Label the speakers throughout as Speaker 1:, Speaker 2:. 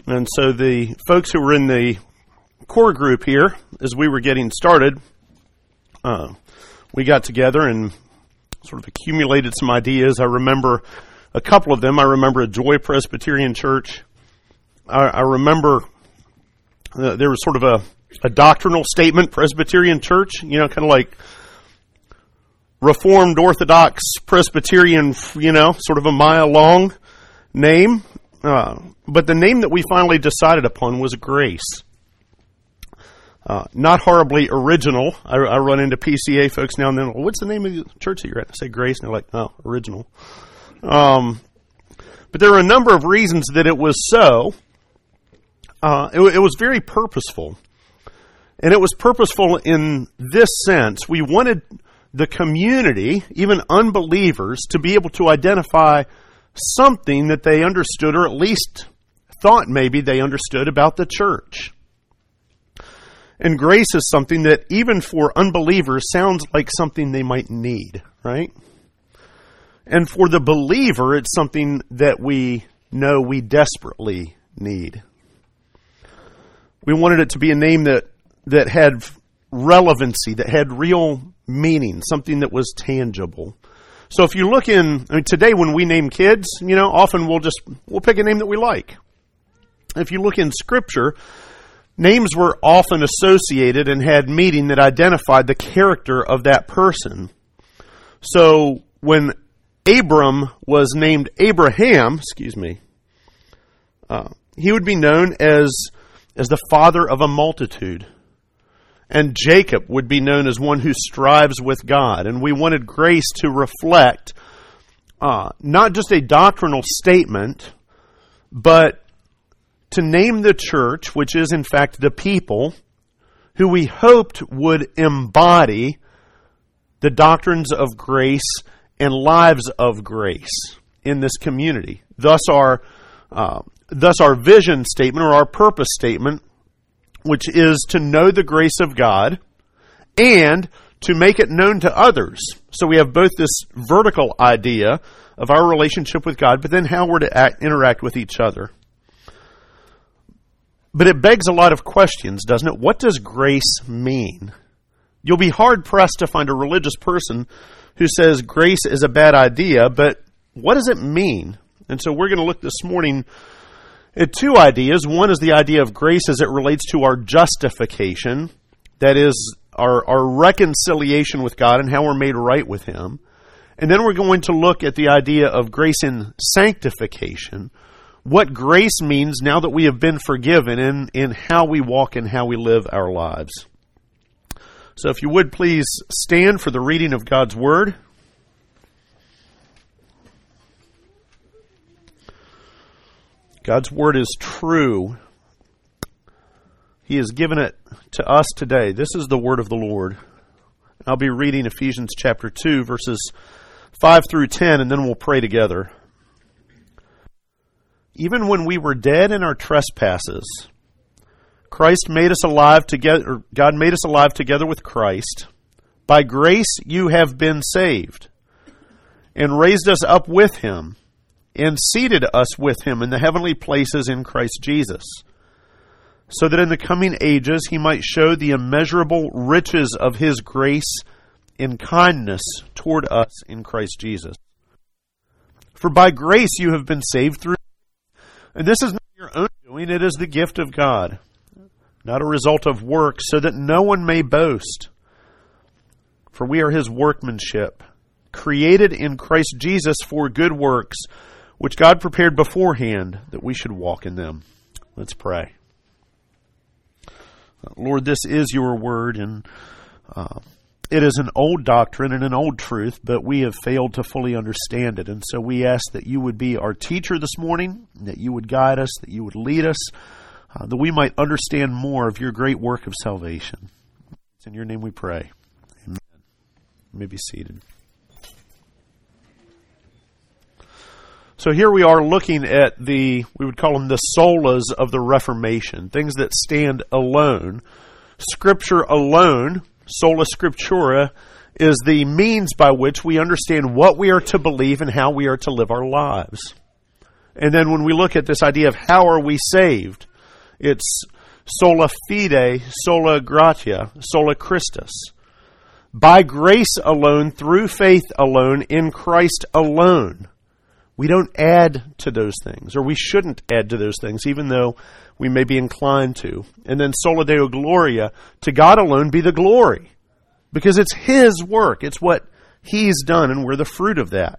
Speaker 1: And so the folks who were in the core group here, as we were getting started, we got together and sort of accumulated some ideas. I remember a couple of them. I remember a Joy Presbyterian Church. I remember there was sort of a doctrinal statement Presbyterian Church, kind of like Reformed Orthodox Presbyterian, sort of a mile long name. But the name that we finally decided upon was Grace. Not horribly original. I run into PCA folks now and then. Well, what's the name of the church that you're at? I say Grace, and they're like, "Oh, original." But there are a number of reasons that it was so. It was very purposeful. And it was purposeful in this sense. We wanted the community, even unbelievers, to be able to identify something that they understood, or at least thought maybe they understood about the church. And grace is something that, even for unbelievers, sounds like something they might need, right? And for the believer, it's something that we know we desperately need. We wanted it to be a name that had relevancy, that had real meaning, something that was tangible. So if you look today when we name kids, often we'll pick a name that we like. If you look in Scripture, names were often associated and had meaning that identified the character of that person. So when Abram was named Abraham, he would be known as the father of a multitude. And Jacob would be known as one who strives with God. And we wanted Grace to reflect not just a doctrinal statement, but to name the church, which is in fact the people, who we hoped would embody the doctrines of grace and lives of grace in this community. Thus our vision statement, or our purpose statement, which is to know the grace of God and to make it known to others. So we have both this vertical idea of our relationship with God, but then how we're to interact with each other. But it begs a lot of questions, doesn't it? What does grace mean? You'll be hard-pressed to find a religious person who says grace is a bad idea, but what does it mean? And so we're going to look this morning at two ideas. One is the idea of grace as it relates to our justification, that is, our reconciliation with God and how we're made right with Him. And then we're going to look at the idea of grace in sanctification, what grace means now that we have been forgiven in how we walk and how we live our lives. So if you would please stand for the reading of God's Word. God's Word is true. He has given it to us today. This is the Word of the Lord. I'll be reading Ephesians chapter 2, verses 5 through 10, and then we'll pray together. Even when we were dead in our trespasses, God made us alive together with Christ. By grace you have been saved, and raised us up with Him, and seated us with Him in the heavenly places in Christ Jesus, so that in the coming ages He might show the immeasurable riches of His grace in kindness toward us in Christ Jesus. For by grace you have been saved through, and this is not your own doing, it is the gift of God, not a result of works, so that no one may boast. For we are His workmanship, created in Christ Jesus for good works, which God prepared beforehand that we should walk in them. Let's pray. Lord, this is your word, and it is an old doctrine and an old truth, but we have failed to fully understand it. And so we ask that you would be our teacher this morning, that you would guide us, that you would lead us, that we might understand more of your great work of salvation. It's in your name we pray. Amen. You may be seated. So here we are looking at we would call them the solas of the Reformation, things that stand alone. Scripture alone, sola scriptura, is the means by which we understand what we are to believe and how we are to live our lives. And then when we look at this idea of how are we saved, it's sola fide, sola gratia, sola Christus. By grace alone, through faith alone, in Christ alone. We don't add to those things, or we shouldn't add to those things, even though we may be inclined to. And then sola Deo Gloria, to God alone be the glory. Because it's His work. It's what He's done, and we're the fruit of that.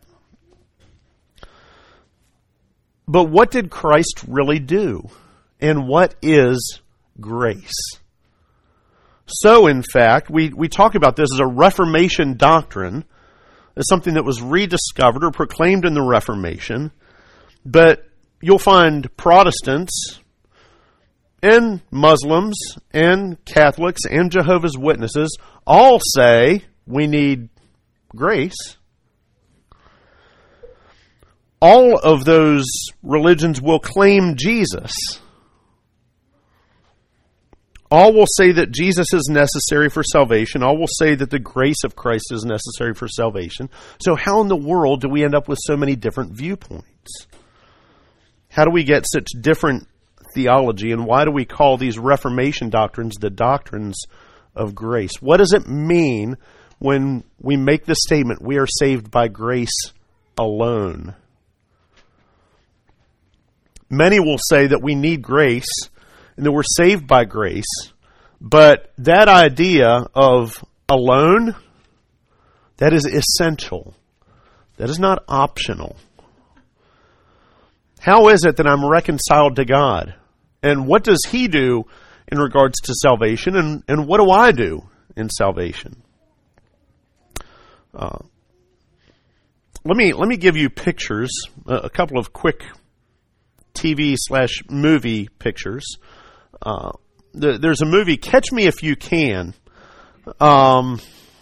Speaker 1: But what did Christ really do? And what is grace? So, in fact, we talk about this as a Reformation doctrine, as something that was rediscovered or proclaimed in the Reformation. But you'll find Protestants and Muslims and Catholics and Jehovah's Witnesses all say we need grace. All of those religions will claim Jesus. All will say that Jesus is necessary for salvation. All will say that the grace of Christ is necessary for salvation. So how in the world do we end up with so many different viewpoints? How do we get such different theology, and why do we call these Reformation doctrines the doctrines of grace? What does it mean when we make the statement, we are saved by grace alone? Many will say that we need grace and that we're saved by grace, but that idea of alone, that is essential. That is not optional. How is it that I'm reconciled to God? And what does He do in regards to salvation? And what do I do in salvation? Let me give you pictures, a couple of quick TV/movie pictures. There's a movie, Catch Me If You Can, and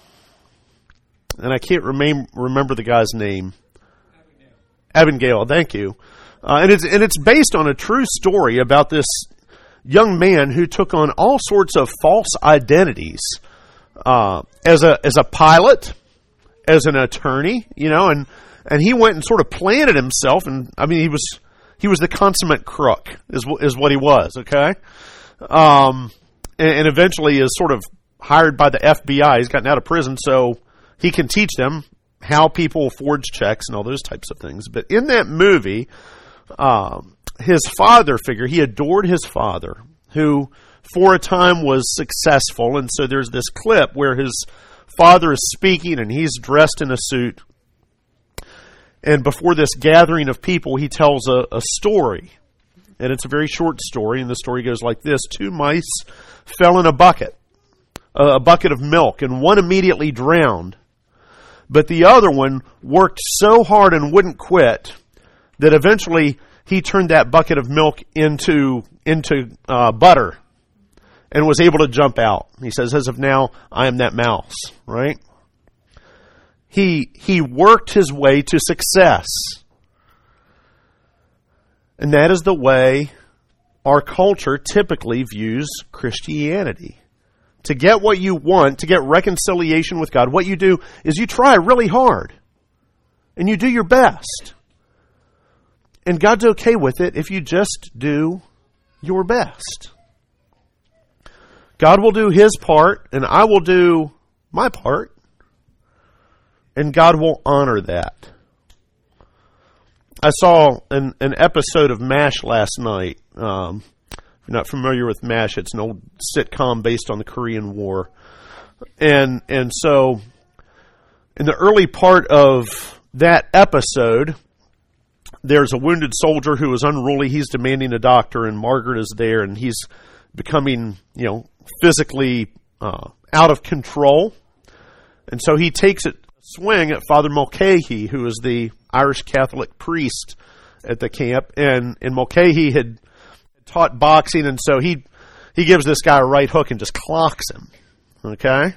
Speaker 1: I can't remember the guy's name. Abigail, thank you. And it's based on a true story about this young man who took on all sorts of false identities as a pilot, as an attorney, and he went and sort of planted himself, and I mean he was the consummate crook is what he was, okay? And eventually is sort of hired by the FBI. He's gotten out of prison, so he can teach them how people forge checks and all those types of things. But in that movie, his father figure, he adored his father, who for a time was successful. And so there's this clip where his father is speaking and he's dressed in a suit. And before this gathering of people, he tells a story. And it's a very short story, and the story goes like this. 2 mice fell in a bucket of milk, and one immediately drowned. But the other one worked so hard and wouldn't quit that eventually he turned that bucket of milk into butter and was able to jump out. He says, as of now, I am that mouse, right? He worked his way to success. And that is the way our culture typically views Christianity. To get what you want, to get reconciliation with God, what you do is you try really hard. And you do your best. And God's okay with it if you just do your best. God will do His part, and I will do my part. And God will honor that. I saw an episode of MASH last night. If you're not familiar with MASH, it's an old sitcom based on the Korean War. And so, in the early part of that episode, there's a wounded soldier who is unruly. He's demanding a doctor, and Margaret is there, and he's becoming, physically out of control. And so he takes a swing at Father Mulcahy, who is the Irish Catholic priest at the camp, and Mulcahy had taught boxing, and so he gives this guy a right hook and just clocks him. Okay?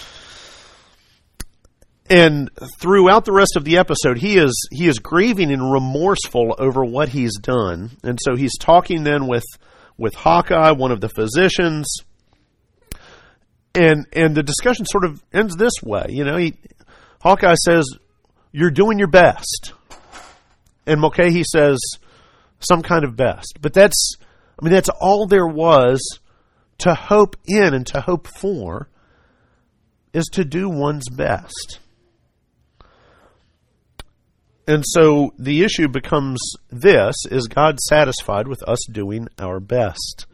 Speaker 1: And throughout the rest of the episode, he is grieving and remorseful over what he's done. And so he's talking then with Hawkeye, one of the physicians, and the discussion sort of ends this way. Hawkeye says, "You're doing your best," and Mulcahy says, some kind of best. But that's all there was to hope in and to hope for, is to do one's best. And so the issue becomes this: is God satisfied with us doing our best?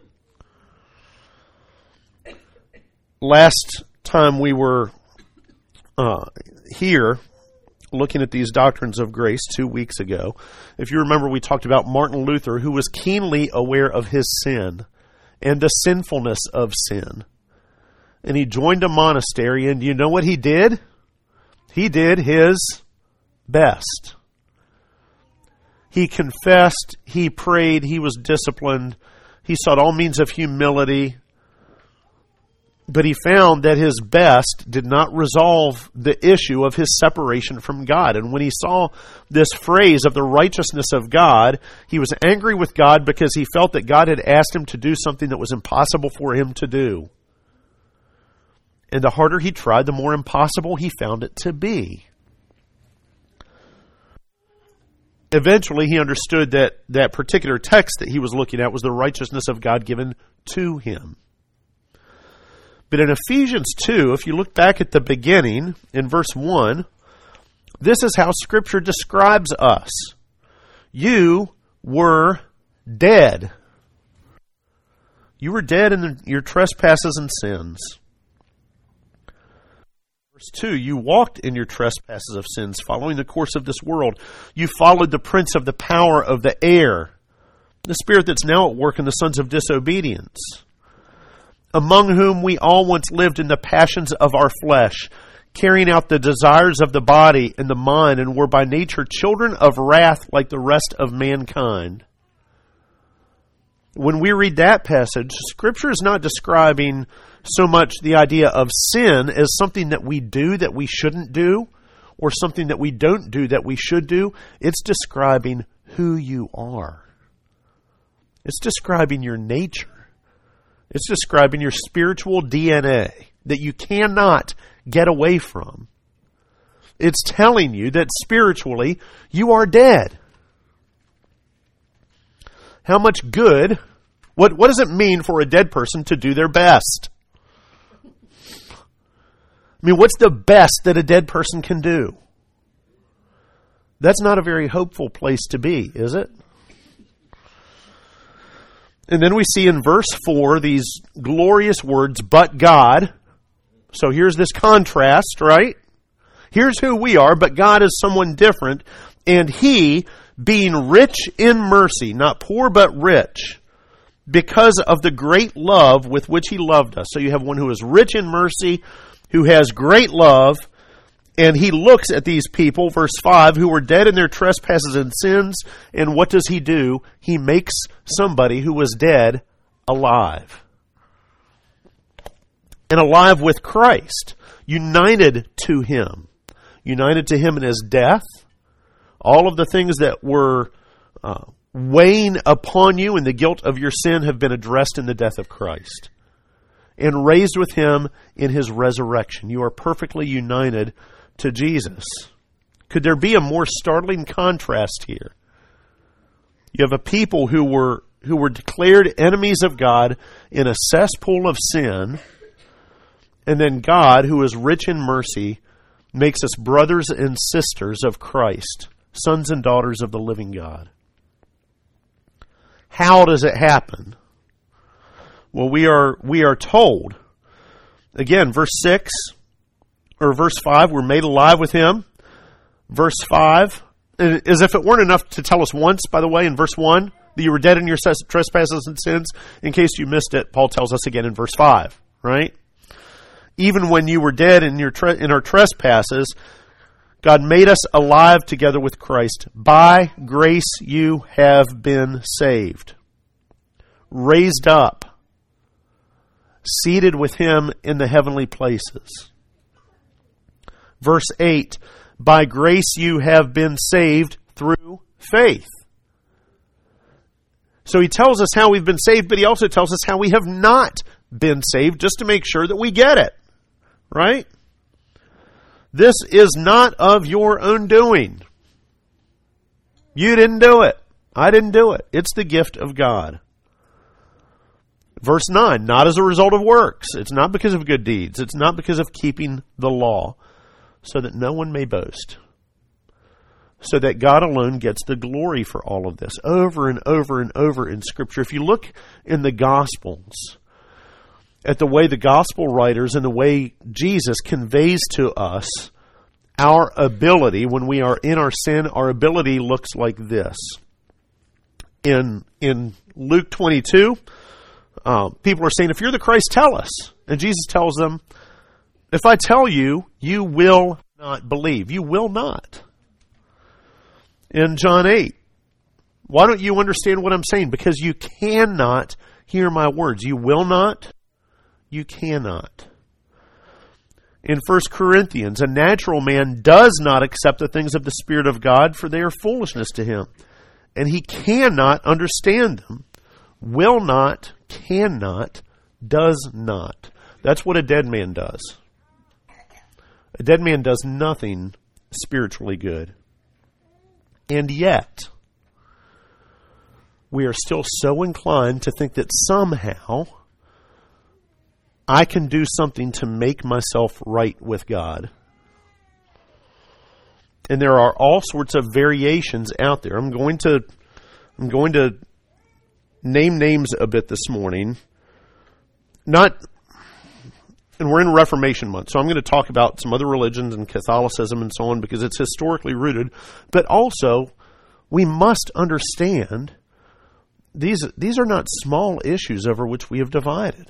Speaker 1: Last time we were here looking at these doctrines of grace 2 weeks ago, if you remember, we talked about Martin Luther, who was keenly aware of his sin and the sinfulness of sin. And he joined a monastery, and you know what he did? He did his best. He confessed, he prayed, he was disciplined, he sought all means of humility, but he found that his best did not resolve the issue of his separation from God. And when he saw this phrase of the righteousness of God, he was angry with God because he felt that God had asked him to do something that was impossible for him to do. And the harder he tried, the more impossible he found it to be. Eventually, he understood that that particular text that he was looking at was the righteousness of God given to him. But in Ephesians 2, if you look back at the beginning, in verse 1, this is how Scripture describes us. You were dead. You were dead in your trespasses and sins. Verse 2, you walked in your trespasses of sins, following the course of this world. You followed the prince of the power of the air, the spirit that's now at work in the sons of disobedience, among whom we all once lived in the passions of our flesh, carrying out the desires of the body and the mind, and were by nature children of wrath like the rest of mankind. When we read that passage, Scripture is not describing so much the idea of sin as something that we do that we shouldn't do, or something that we don't do that we should do. It's describing who you are. It's describing your nature. It's describing your spiritual DNA that you cannot get away from. It's telling you that spiritually you are dead. How much good, what does it mean for a dead person to do their best? I mean, what's the best that a dead person can do? That's not a very hopeful place to be, is it? And then we see in verse 4 these glorious words, but God. So here's this contrast, right? Here's who we are, but God is someone different. And He, being rich in mercy, not poor but rich, because of the great love with which He loved us. So you have one who is rich in mercy, who has great love, and He looks at these people, verse 5, who were dead in their trespasses and sins, and what does He do? He makes somebody who was dead alive. And alive with Christ, united to Him in His death. All of the things that were weighing upon you and the guilt of your sin have been addressed in the death of Christ. And raised with Him in His resurrection. You are perfectly united to Jesus. Could there be a more startling contrast here? You have a people who were declared enemies of God in a cesspool of sin, and then God, who is rich in mercy, makes us brothers and sisters of Christ, sons and daughters of the living God. How does it happen? Well, we are told, again, verse 6, or verse 5, we're made alive with Him. Verse 5, as if it weren't enough to tell us once, by the way, in verse 1, that you were dead in your trespasses and sins. In case you missed it, Paul tells us again in verse 5, right? Even when you were dead in our trespasses, God made us alive together with Christ. By grace you have been saved, raised up, seated with Him in the heavenly places. Verse 8, by grace you have been saved through faith. So he tells us how we've been saved, but he also tells us how we have not been saved, just to make sure that we get it. Right? This is not of your own doing. You didn't do it. I didn't do it. It's the gift of God. Verse 9, not as a result of works. It's not because of good deeds. It's not because of keeping the law, so that no one may boast. So that God alone gets the glory for all of this, over and over and over in Scripture. If you look in the Gospels, at the way the Gospel writers and the way Jesus conveys to us our ability, when we are in our sin, our ability looks like this. In Luke 22, people are saying, if you're the Christ, tell us. And Jesus tells them, if I tell you, you will not believe. You will not. In John 8, why don't you understand what I'm saying? Because you cannot hear my words. You will not. You cannot. In 1 Corinthians, a natural man does not accept the things of the Spirit of God, for they are foolishness to him. And he cannot understand them. Will not, cannot, does not. That's what a dead man does. A dead man does nothing spiritually good. And yet, we are still so inclined to think that somehow I can do something to make myself right with God. And there are all sorts of variations out there. I'm going to name names a bit this morning. And we're in Reformation month, so I'm going to talk about some other religions and Catholicism and so on because it's historically rooted. But also, we must understand these are not small issues over which we have divided.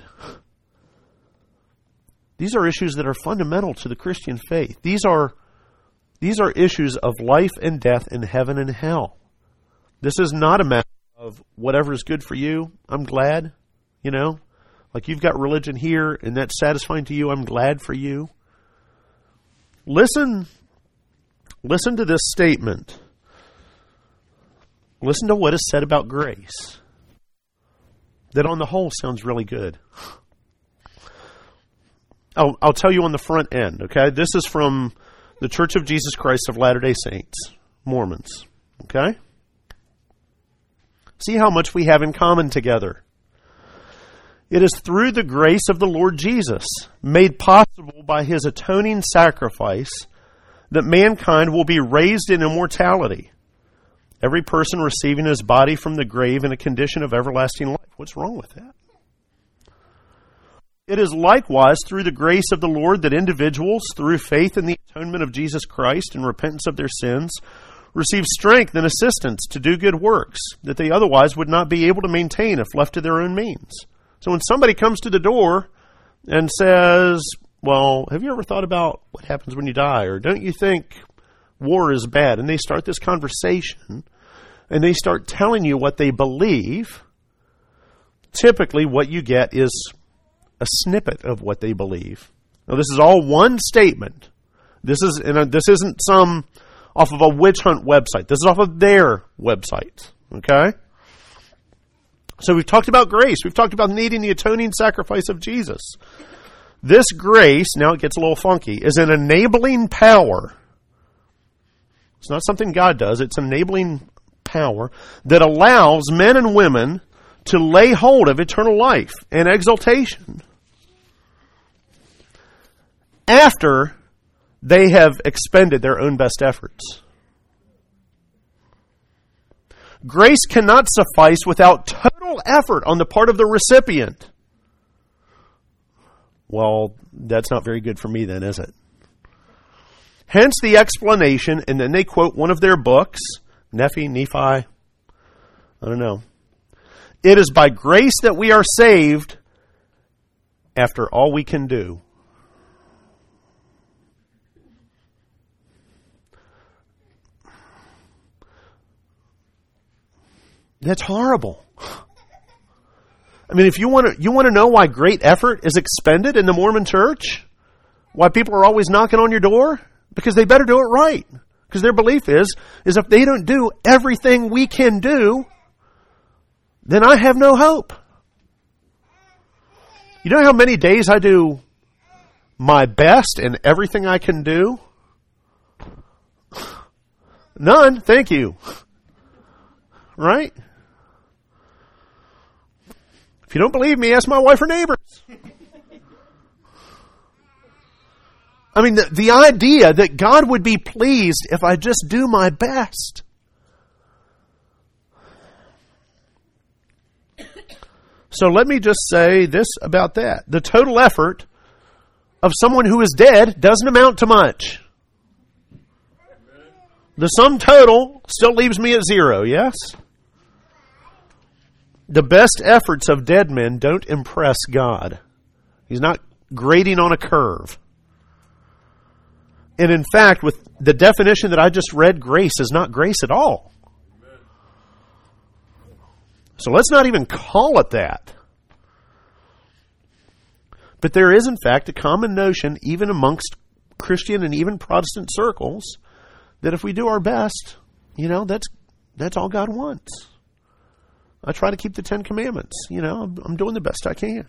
Speaker 1: These are issues that are fundamental to the Christian faith. These are issues of life and death in heaven and hell. This is not a matter of whatever is good for you. I'm glad, like you've got religion here and that's satisfying to you. I'm glad for you. Listen to this statement. Listen to what is said about grace. That on the whole sounds really good. I'll tell you on the front end, okay? This is from the Church of Jesus Christ of Latter-day Saints, Mormons, okay? See how much we have in common together. It is through the grace of the Lord Jesus, made possible by His atoning sacrifice, that mankind will be raised in immortality. Every person receiving his body from the grave in a condition of everlasting life. What's wrong with that? It is likewise through the grace of the Lord that individuals, through faith in the atonement of Jesus Christ and repentance of their sins, receive strength and assistance to do good works that they otherwise would not be able to maintain if left to their own means. So when somebody comes to the door and says, well, have you ever thought about what happens when you die? Or don't you think war is bad? And they start this conversation and they start telling you what they believe. Typically what you get is a snippet of what they believe. Now this is all one statement. This isn't some off of a witch hunt website. This is off of their website. Okay? So we've talked about grace. We've talked about needing the atoning sacrifice of Jesus. This grace, now it gets a little funky, is an enabling power. It's not something God does. It's an enabling power that allows men and women to lay hold of eternal life and exaltation after they have expended their own best efforts. Grace cannot suffice without total effort on the part of the recipient. Well, that's not very good for me then, is it? Hence the explanation, and then they quote one of their books, Nephi, I don't know. It is by grace that we are saved after all we can do. That's horrible. I mean, if you want to know why great effort is expended in the Mormon Church, why people are always knocking on your door, because they better do it right. Because their belief is if they don't do everything we can do, then I have no hope. You know how many days I do my best in everything I can do? None, thank you. right? If you don't believe me, ask my wife or neighbors. I mean, the idea that God would be pleased if I just do my best. So let me just say this about that. The total effort of someone who is dead doesn't amount to much. The sum total still leaves me at 0, yes? The best efforts of dead men don't impress God. He's not grading on a curve. And in fact, with the definition that I just read, grace is not grace at all. So let's not even call it that. But there is, in fact, a common notion, even amongst Christian and even Protestant circles, that if we do our best, that's all God wants. I try to keep the 10 Commandments. I'm doing the best I can.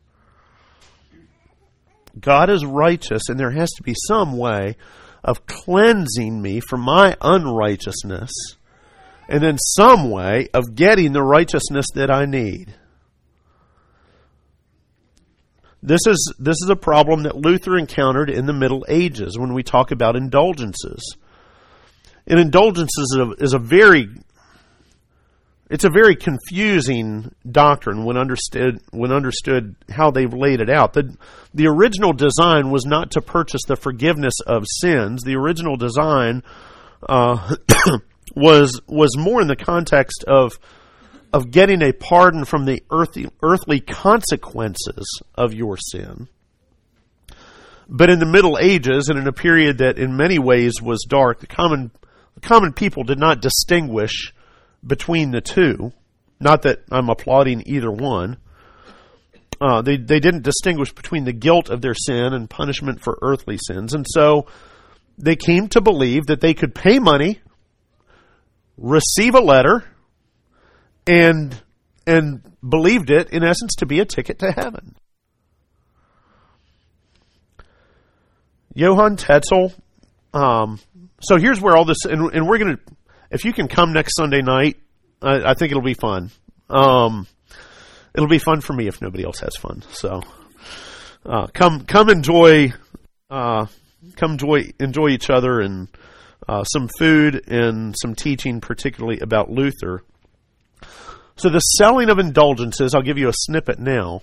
Speaker 1: God is righteous, and there has to be some way of cleansing me from my unrighteousness, and then some way of getting the righteousness that I need. This is a problem that Luther encountered in the Middle Ages when we talk about indulgences. And indulgences is a very confusing doctrine when understood how they've laid it out. The original design was not to purchase the forgiveness of sins. The original design was more in the context of getting a pardon from the earthly consequences of your sin. But in the Middle Ages, and in a period that in many ways was dark, the common people did not distinguish between the two. Not that I'm applauding either one. They didn't distinguish between the guilt of their sin and punishment for earthly sins. And so they came to believe that they could pay money, receive a letter, and believed it, in essence, to be a ticket to heaven. Johann Tetzel. So here's where all this, and we're going to, if you can come next Sunday night, I think it'll be fun. It'll be fun for me if nobody else has fun. So come enjoy each other, and some food and some teaching, particularly about Luther. So the selling of indulgences, I'll give you a snippet now.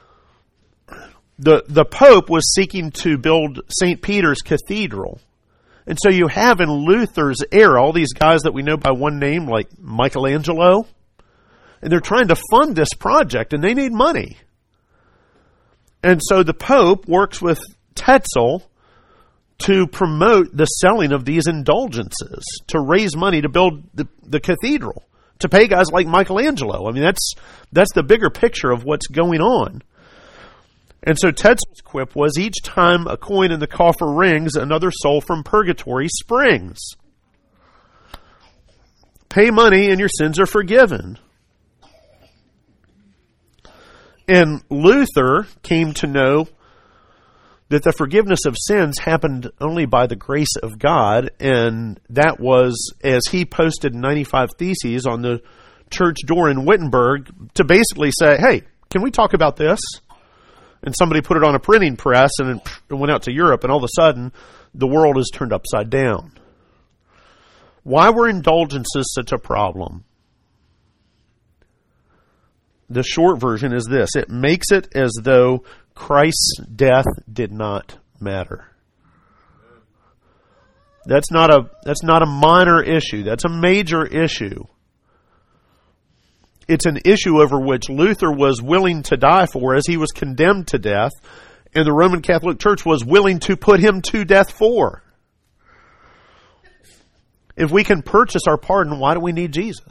Speaker 1: The Pope was seeking to build St. Peter's Cathedral. And so you have in Luther's era all these guys that we know by one name, like Michelangelo, and they're trying to fund this project, and they need money. And so the Pope works with Tetzel to promote the selling of these indulgences, to raise money to build the cathedral, to pay guys like Michelangelo. I mean, that's the bigger picture of what's going on. And so Tetzel's quip was, each time a coin in the coffer rings, another soul from purgatory springs. Pay money and your sins are forgiven. And Luther came to know that the forgiveness of sins happened only by the grace of God, and that was, as he posted 95 Theses on the church door in Wittenberg, to basically say, hey, can we talk about this? And somebody put it on a printing press, and it went out to Europe, and all of a sudden, the world is turned upside down. Why were indulgences such a problem? The short version is this: it makes it as though Christ's death did not matter. That's not a minor issue. That's a major issue. It's an issue over which Luther was willing to die for, as he was condemned to death, and the Roman Catholic Church was willing to put him to death for. If we can purchase our pardon, why do we need Jesus?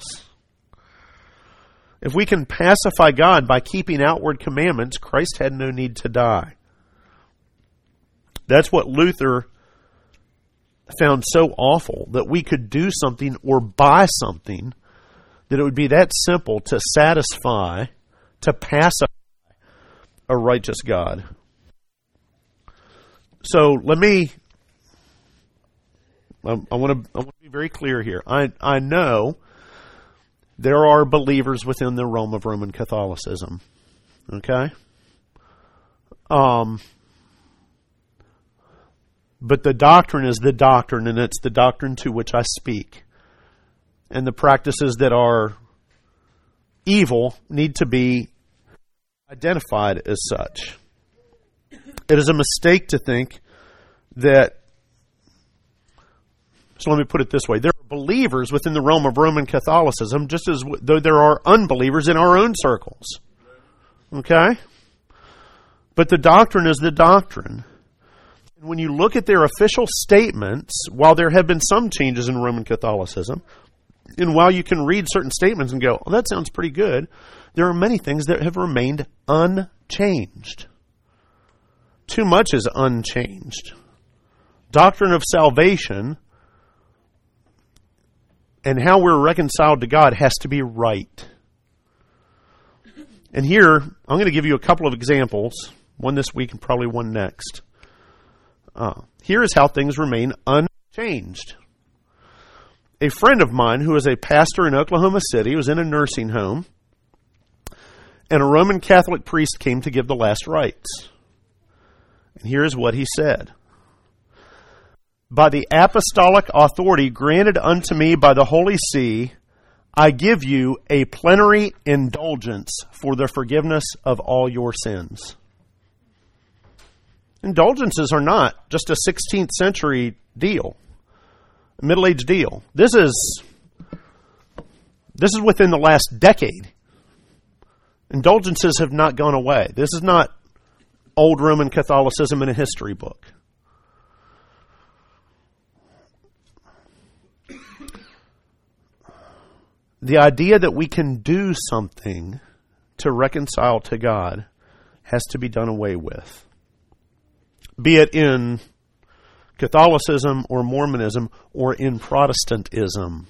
Speaker 1: If we can pacify God by keeping outward commandments, Christ had no need to die. That's what Luther found so awful, that we could do something or buy something, that it would be that simple to satisfy, to pacify a righteous God. So I want to be very clear here. I know there are believers within the realm of Roman Catholicism. Okay? But the doctrine is the doctrine, and it's the doctrine to which I speak. And the practices that are evil need to be identified as such. It is a mistake to think that, so let me put it this way, there are believers within the realm of Roman Catholicism just as though there are unbelievers in our own circles. Okay? But the doctrine is the doctrine. And when you look at their official statements, while there have been some changes in Roman Catholicism, and while you can read certain statements and go, well, that sounds pretty good, there are many things that have remained unchanged. Too much is unchanged. Doctrine of salvation and how we're reconciled to God has to be right. And here, I'm going to give you a couple of examples, one this week and probably one next. Here is how things remain unchanged. A friend of mine who is a pastor in Oklahoma City was in a nursing home, and a Roman Catholic priest came to give the last rites. And here is what he said. By the apostolic authority granted unto me by the Holy See, I give you a plenary indulgence for the forgiveness of all your sins. Indulgences are not just a 16th century deal, a Middle Age deal. This is within the last decade. Indulgences have not gone away. This is not old Roman Catholicism in a history book. The idea that we can do something to reconcile to God has to be done away with. Be it in Catholicism or Mormonism or in Protestantism.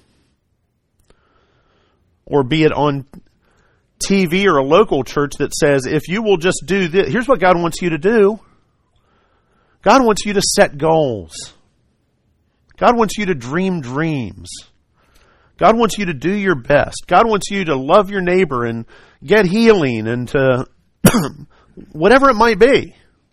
Speaker 1: Or be it on TV or a local church that says, if you will just do this, here's what God wants you to do. God wants you to set goals. God wants you to dream dreams. God wants you to do your best. God wants you to love your neighbor and get healing and to whatever it might be.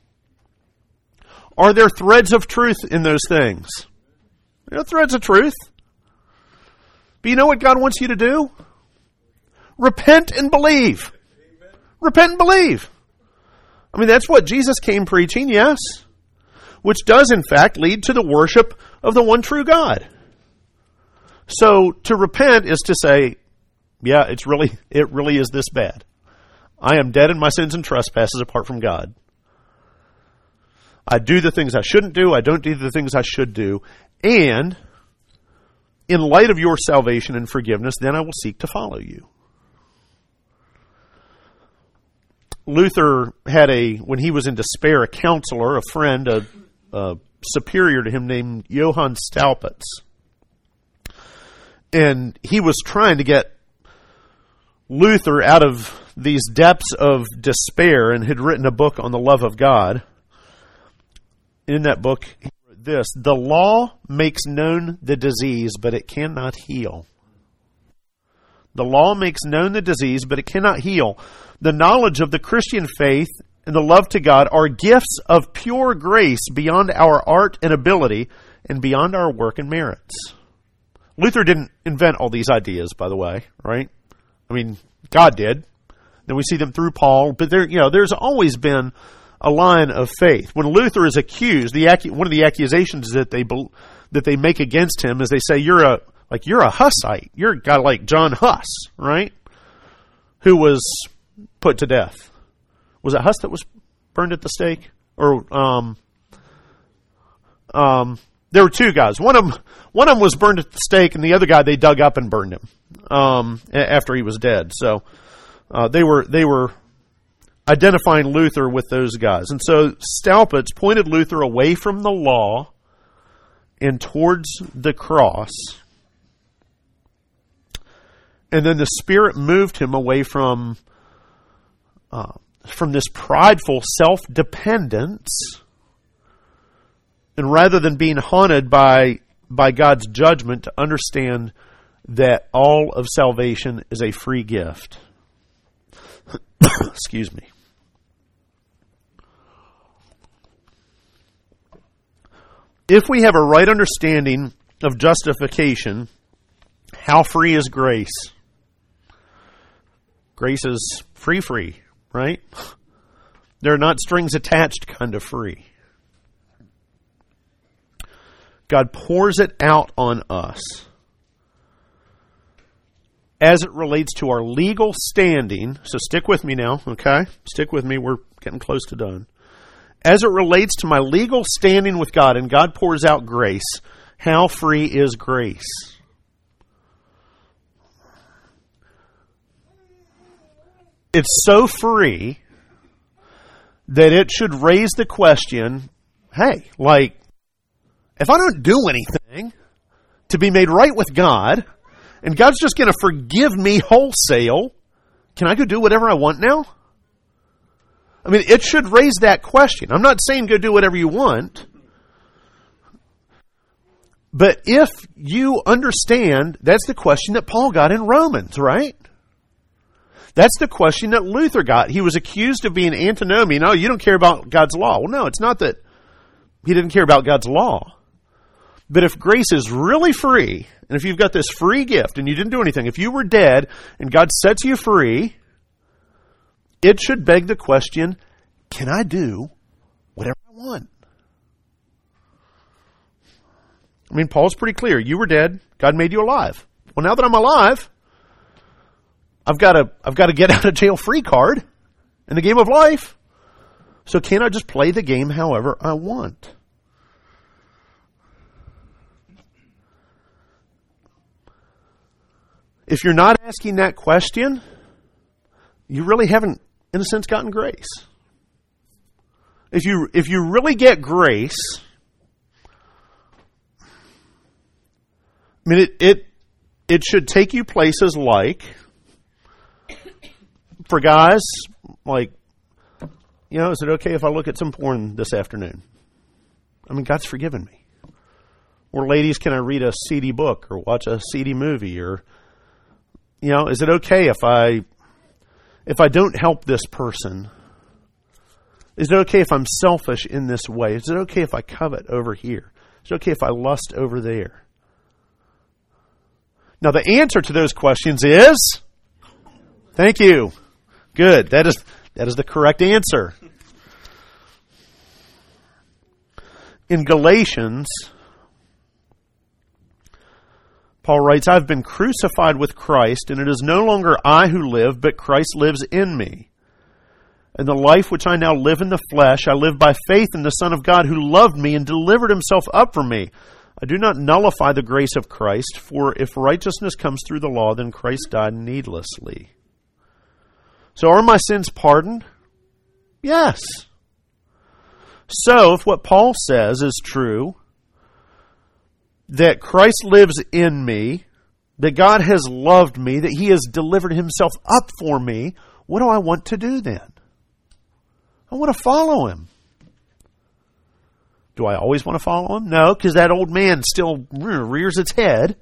Speaker 1: Are there threads of truth in those things? There are threads of truth. But you know what God wants you to do? Repent and believe. Amen. Repent and believe. I mean, that's what Jesus came preaching, yes. Which does, in fact, lead to the worship of the one true God. So, to repent is to say, yeah, it really is this bad. I am dead in my sins and trespasses apart from God. I do the things I shouldn't do. I don't do the things I should do. And in light of your salvation and forgiveness, then I will seek to follow you. Luther had when he was in despair, a counselor, a friend, a superior to him named Johann Staupitz. And he was trying to get Luther out of these depths of despair and had written a book on the love of God. In that book, he wrote this: the law makes known the disease, but it cannot heal. The law makes known the disease, but it cannot heal. The knowledge of the Christian faith and the love to God are gifts of pure grace beyond our art and ability and beyond our work and merits. Luther didn't invent all these ideas, by the way, right? I mean, God did. Then we see them through Paul, but there's always been a line of faith. When Luther is accused, one of the accusations that they make against him is they say you're a Hussite. You're a guy like John Huss, right? Who was put to death. Was it Huss that was burned at the stake? Or there were two guys. One of them was burned at the stake, and the other guy they dug up and burned him after he was dead. So they were identifying Luther with those guys. And so Staupitz pointed Luther away from the law and towards the cross. And then the Spirit moved him away from this prideful self-dependence. And rather than being haunted by God's judgment, to understand that all of salvation is a free gift. Excuse me. If we have a right understanding of justification, how free is grace? Grace is free, right? They're not strings attached kind of free. God pours it out on us. As it relates to our legal standing, so stick with me now, okay? Stick with me, we're getting close to done. As it relates to my legal standing with God, and God pours out grace, how free is grace? It's so free that it should raise the question, hey, like, if I don't do anything to be made right with God, and God's just going to forgive me wholesale, can I go do whatever I want now? I mean, it should raise that question. I'm not saying go do whatever you want. But if you understand, that's the question that Paul got in Romans, right? That's the question that Luther got. He was accused of being antinomian. Oh, you don't care about God's law. Well, no, it's not that he didn't care about God's law. But if grace is really free, and if you've got this free gift and you didn't do anything, if you were dead and God sets you free, it should beg the question, can I do whatever I want? I mean, Paul's pretty clear. You were dead. God made you alive. Well, now that I'm alive, I've got to get out of jail free card in the game of life. So can I just play the game however I want? If you're not asking that question, you really haven't, in a sense, gotten grace. If you really get grace, I mean, it should take you places like, for guys, like, you know, is it okay if I look at some porn this afternoon? I mean, God's forgiven me. Or ladies, can I read a seedy book or watch a seedy movie? Or, you know, is it okay if I don't help this person? Is it okay if I'm selfish in this way? Is it okay if I covet over here? Is it okay if I lust over there? Now, the answer to those questions is, thank you. Good. That is the correct answer. In Galatians, Paul writes, I've been crucified with Christ, and it is no longer I who live, but Christ lives in me. And the life which I now live in the flesh, I live by faith in the Son of God who loved me and delivered himself up for me. I do not nullify the grace of Christ, for if righteousness comes through the law, then Christ died needlessly. So are my sins pardoned? Yes. So if what Paul says is true, that Christ lives in me, that God has loved me, that he has delivered himself up for me, what do I want to do then? I want to follow him. Do I always want to follow him? No, because that old man still rears its head.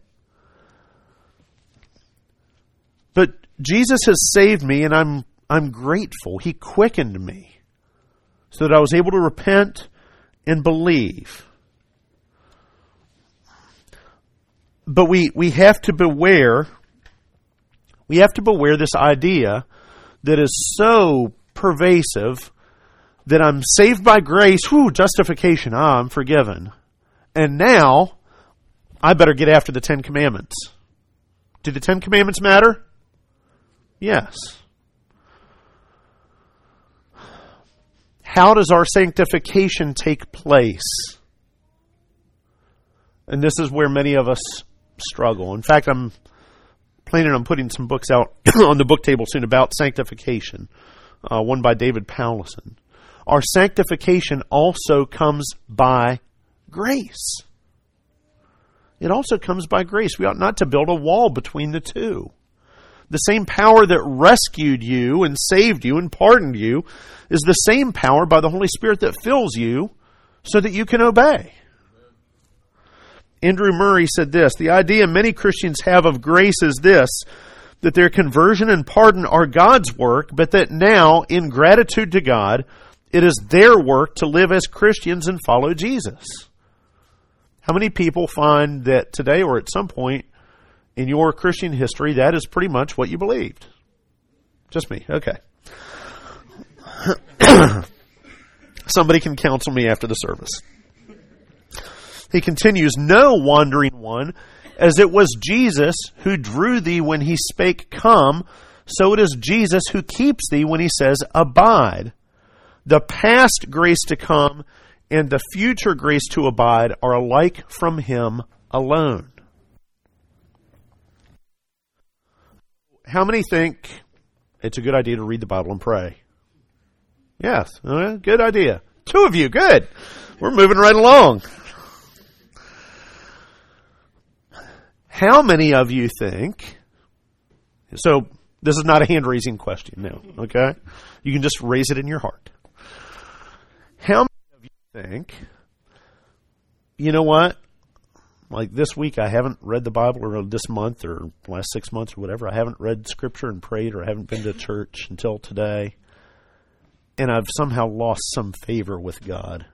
Speaker 1: But Jesus has saved me, and I'm grateful. He quickened me so that I was able to repent and believe. But we have to beware. We have to beware this idea that is so pervasive that I'm saved by grace, justification, I'm forgiven. And now, I better get after the 10 Commandments. Do the 10 Commandments matter? Yes. How does our sanctification take place? And this is where many of us struggle. In fact, I'm planning on putting some books out on the book table soon about sanctification. One by David Powlison. Our sanctification also comes by grace. It also comes by grace. We ought not to build a wall between the two. The same power that rescued you and saved you and pardoned you is the same power by the Holy Spirit that fills you so that you can obey. Andrew Murray said this: the idea many Christians have of grace is this, that their conversion and pardon are God's work, but that now, in gratitude to God, it is their work to live as Christians and follow Jesus. How many people find that today or at some point in your Christian history that is pretty much what you believed? Just me. Okay. Somebody can counsel me after the service. He continues, no wandering one, as it was Jesus who drew thee when he spake, come, so it is Jesus who keeps thee when he says, abide. The past grace to come and the future grace to abide are alike from him alone. How many think it's a good idea to read the Bible and pray? Yes, good idea. 2 of you, good. We're moving right along. How many of you think, so this is not a hand-raising question now, okay? You can just raise it in your heart. How many of you think, you know what, like this week I haven't read the Bible, or this month or last 6 months or whatever, I haven't read Scripture and prayed, or I haven't been to church until today, and I've somehow lost some favor with God?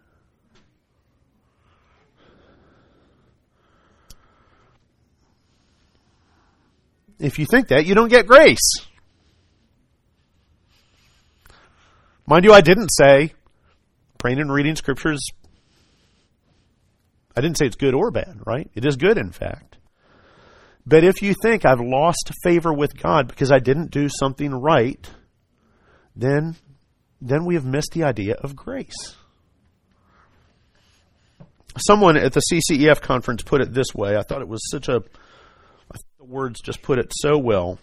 Speaker 1: If you think that, you don't get grace. Mind you, I didn't say praying and reading Scriptures, I didn't say it's good or bad, right? It is good, in fact. But if you think I've lost favor with God because I didn't do something right, then we have missed the idea of grace. Someone at the CCEF conference put it this way. I thought it was the words just put it so well.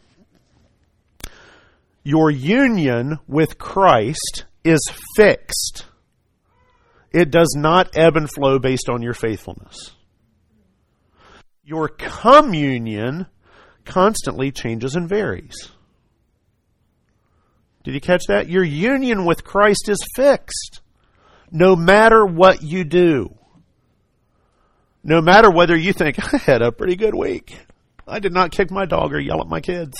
Speaker 1: Your union with Christ is fixed. It does not ebb and flow based on your faithfulness. Your communion constantly changes and varies. Did you catch that? Your union with Christ is fixed, no matter what you do. No matter whether you think, I had a pretty good week. I did not kick my dog or yell at my kids.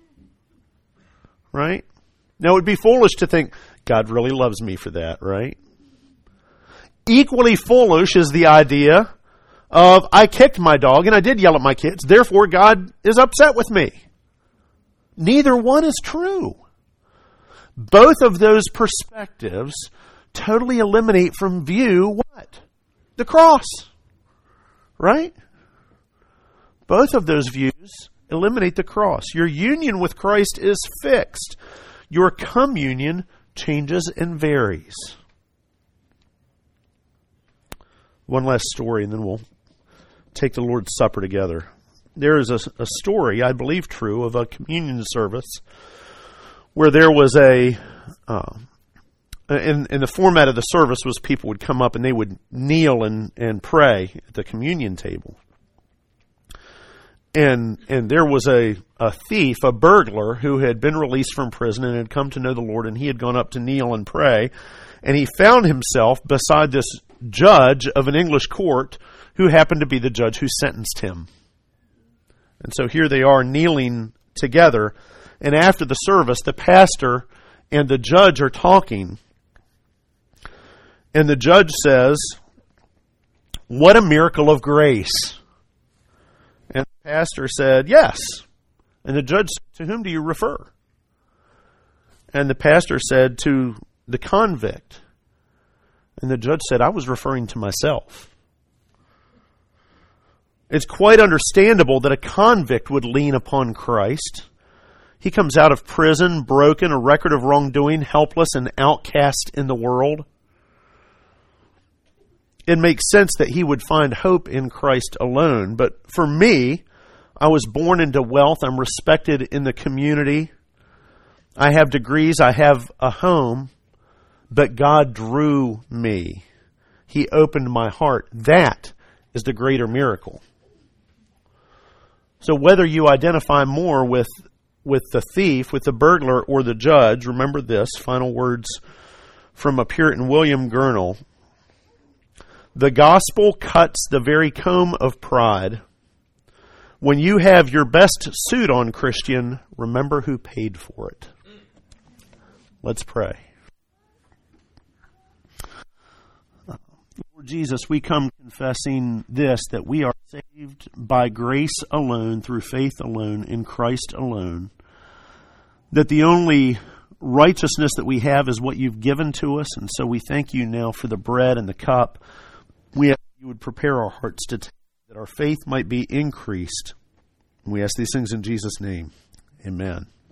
Speaker 1: Right? Now, it would be foolish to think, God really loves me for that, right? Equally foolish is the idea of, I kicked my dog and I did yell at my kids, therefore God is upset with me. Neither one is true. Both of those perspectives totally eliminate from view what? The cross. Right? Both of those views eliminate the cross. Your union with Christ is fixed. Your communion changes and varies. One last story, and then we'll take the Lord's Supper together. There is a story, I believe true, of a communion service where there was and the format of the service was people would come up and they would kneel and pray at the communion table. And there was a thief, a burglar, who had been released from prison and had come to know the Lord, and he had gone up to kneel and pray. And he found himself beside this judge of an English court who happened to be the judge who sentenced him. And so here they are kneeling together. And after the service, the pastor and the judge are talking. And the judge says, "What a miracle of grace." And the pastor said, "Yes." And the judge said, "To whom do you refer?" And the pastor said, "To the convict." And the judge said, "I was referring to myself." It's quite understandable that a convict would lean upon Christ. He comes out of prison, broken, a record of wrongdoing, helpless and outcast in the world. It makes sense that he would find hope in Christ alone. But for me, I was born into wealth. I'm respected in the community. I have degrees. I have a home. But God drew me. He opened my heart. That is the greater miracle. So whether you identify more with the thief, with the burglar, or the judge, remember this, final words from a Puritan, William Gurnall. The gospel cuts the very comb of pride. When you have your best suit on, Christian, remember who paid for it. Let's pray. Lord Jesus, we come confessing this, that we are saved by grace alone, through faith alone, in Christ alone. That the only righteousness that we have is what you've given to us, and so we thank you now for the bread and the cup. We ask you would prepare our hearts to take, that our faith might be increased. And we ask these things in Jesus' name. Amen.